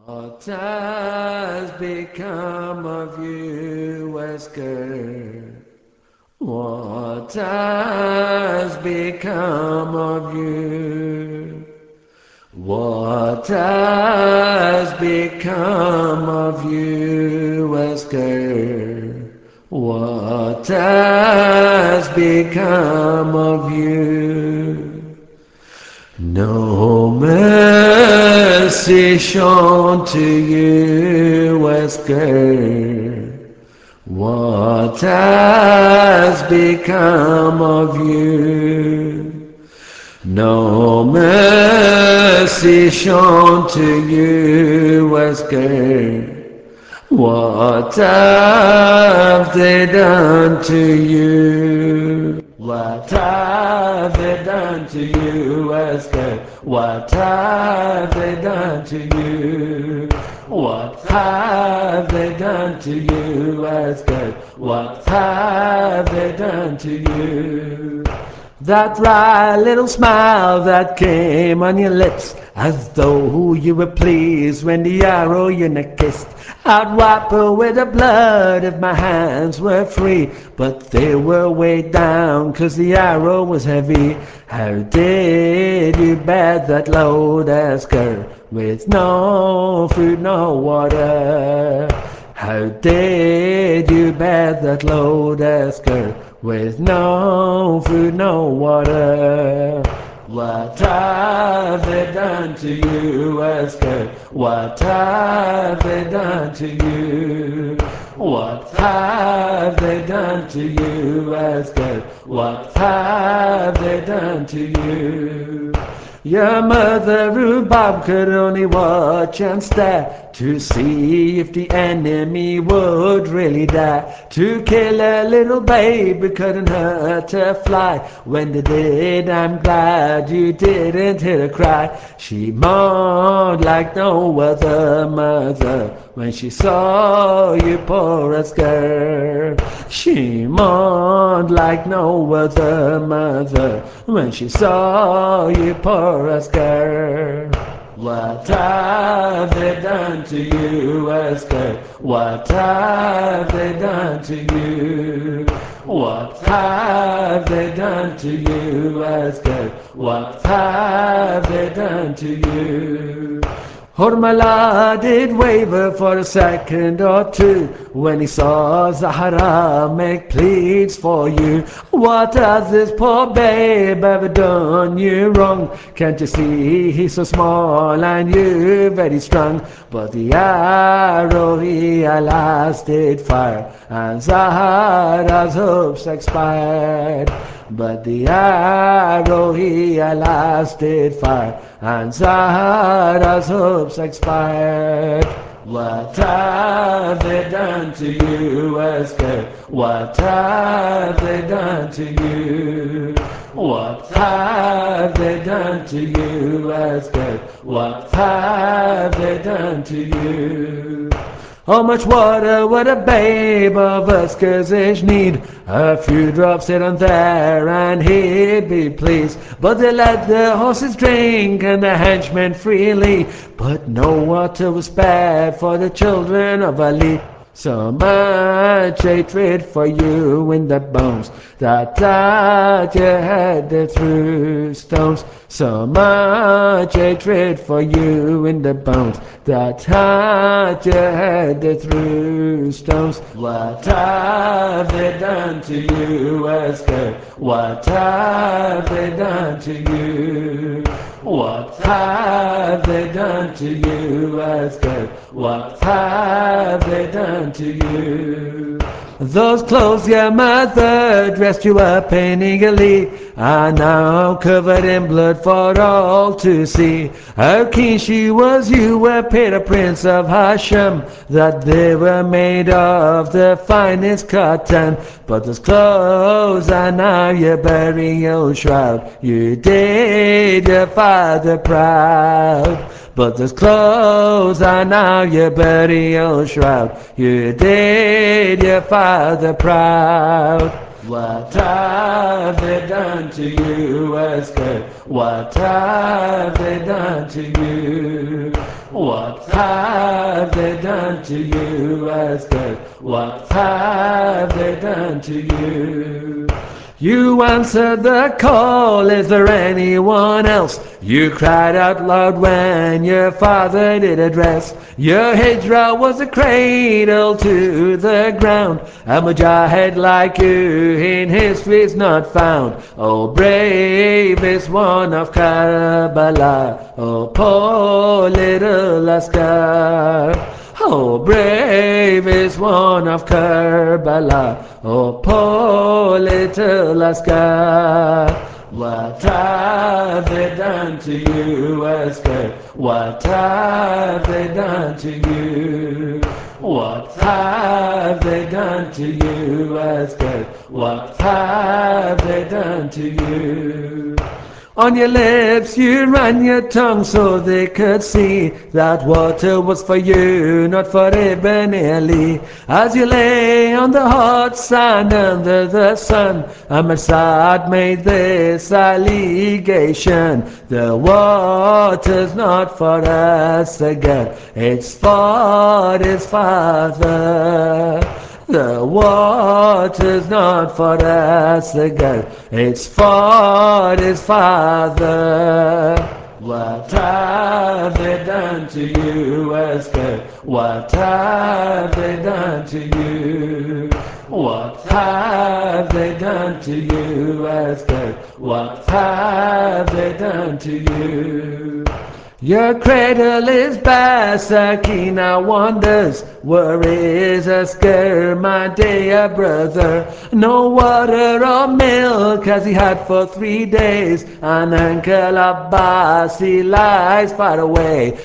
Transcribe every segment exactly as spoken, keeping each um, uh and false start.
What has become of you, Wesker? What has become of you? What has become of you, Wesker? What has become of you? No mercy shown to you, Wesker. What has become of you? No mercy shown to you, Wesker. What have they done to you? What have they done to you, Wesker? What have they done to you? What have they done to you, Wesker? What have they done to you? That wry little smile that came on your lips, as though you were pleased when the arrow you neck kissed. I'd wipe away the blood if my hands were free, but they were weighed down 'cause the arrow was heavy. How did you bear that load, Esker, with no food, no water? How did you bear that load, Esker, with no food, no water? What have they done to you, Esker? What have they done to you? What have they done to you, Esker? What have they done to you? Your mother rhubarb could only watch and stare to see if the enemy would really dare to kill a little baby. Couldn't hurt her fly. When they did, I'm glad you didn't hear her cry. She mourned like no other mother when she saw you, poor Esker. She mourned like no other mother when she saw you, poor Esker. What have they done to you, Esker? What have they done to you? What have they done to you, Esker? What have they done to you? Hormala did waver for a second or two when he saw Zahara make pleads for you. What has this poor babe ever done you wrong? Can't you see he's so small and you very strong? But the arrow he alas did fire, and Zahara's hopes expired. But the arrow he alas did fire, and Zahara's hopes expired. What have they done to you, Esker? What have they done to you? What have they done to you, Esker? What have they done to you? How much water would a babe of Esker's age need? A few drops here and there and he'd be pleased. But they let the horses drink and the henchmen freely, but no water was spared for the children of Ali. So much hatred for you in the bones that at your head they threw stones. So much hatred for you in the bones that at your head they threw stones. What have they done to you, Esker? What have they done to you? What have they done to you, Esker? What have they done to you? Those clothes your mother dressed you up in eagerly are now covered in blood for all to see. How keen she was you were Peter Prince of Hashem, that they were made of the finest cotton. But those clothes are now your burial shroud. You did your father proud. But those clothes are now your burial shroud. You did your father proud. What have they done to you, Wesker? What have they done to you? What have they done to you, Wesker? What have they done to you? You answered the call, is there anyone else? You cried out loud when your father did address. Your hijra was a cradle to the ground. A mujahid like you in history's not found. Oh, bravest one of Karbala, oh, poor little Askar. Oh, bravest one of Karbala, oh, poor little Askar. What have they done to you, Askar? What have they done to you? What have they done to you, Askar? What have they done to you? On your lips you ran your tongue so they could see that water was for you, not for Ibn Ali. As you lay on the hot sand under the sun, Ahmad Saad made this allegation: the water's not for us again, it's for his father. The water's not for us again, it's for his father. What have they done to you, Wesker? What have they done to you? What have they done to you, Wesker? What have they done to you? Your cradle is bare, Sakina wonders, where is Askar, my dear brother? No water or milk as he had for three days, and Uncle Abbas, he lies far away.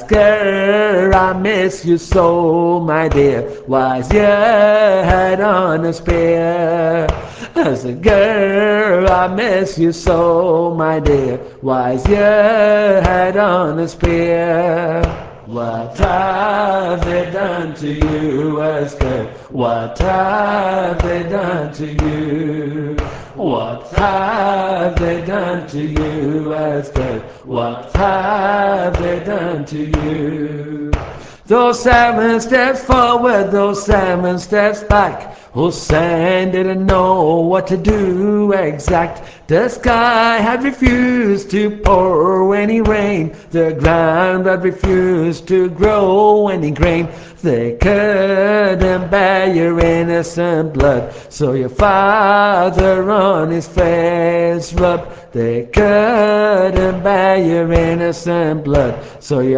Askar, I miss you so, my dear, why's your head on a spear? As a girl, I miss you so, my dear, why's your head on a spear? What have they done to you, Wesker? What have they done to you? What have they done to you, Wesker? What have they done to you? Those seven steps forward, those seven steps back. Hussein didn't know what to do exact. The sky had refused to pour any rain. The ground had refused to grow any grain. They couldn't bear your innocent blood, so your father on his face rubbed. They couldn't bear your innocent blood, so your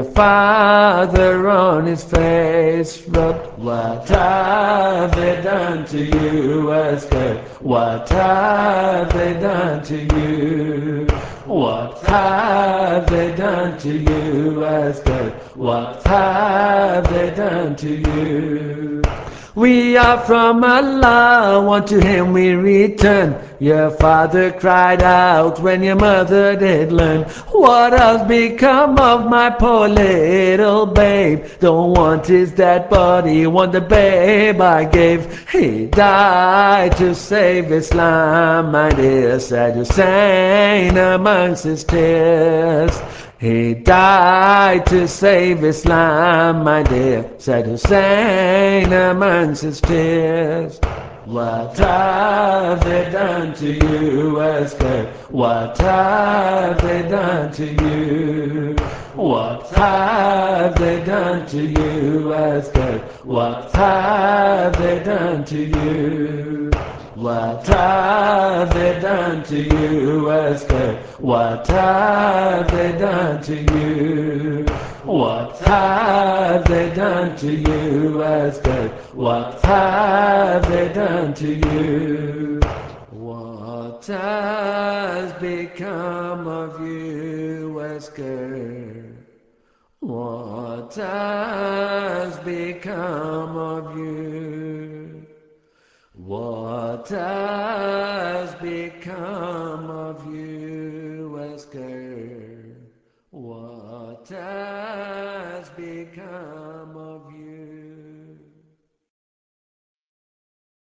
father on his face rubbed. What have they done to you, Wesker? What have they done to you? What have they done to you, Wesker? What have they done to you? We are from Allah, one to Him we return. Your father cried out when your mother did learn. What has become of my poor little babe? Don't want his dead body, want the babe I gave. He died to save Islam, my dear, said Hussein amongst his tears. He died to save Islam, my dear, said Hussein amongst his tears. What have they done to you, Wesker? What have they done to you? What have they done to you, Wesker? What have they done to you? What have they done to you, Wesker? What have they done to you? What have they done to you, Wesker? What have they done to you? What has become of you, Wesker? What has become of you? What has become